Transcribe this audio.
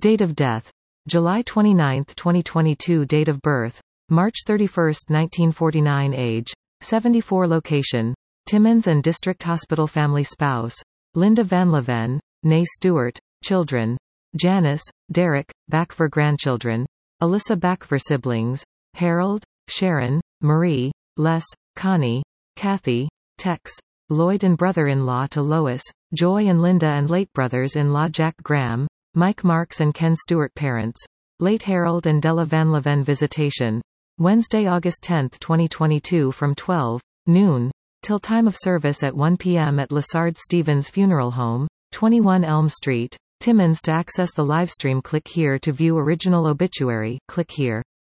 Date of death: July 29, 2022. Date of birth: March 31, 1949. Age: 74. Location: Timmins and District Hospital. Family: spouse: Linda Van Leven, née Stewart. Children: Janice, Derek, Backver. Grandchildren: Alyssa Backver. Siblings: Harold, Sharon, Marie, Les, Connie, Kathy, Tex, Lloyd and brother-in-law to Lois, Joy and Linda and late brothers-in-law Jack Graham, Mike Marks and Ken Stewart. Parents: late Harold and Della Van Leven. Visitation: Wednesday, August 10, 2022 from 12 noon till time of service at 1 p.m. at Lessard Stevens Funeral Home, 21 Elm Street, Timmins. To access the livestream, click here. To view original obituary, click here.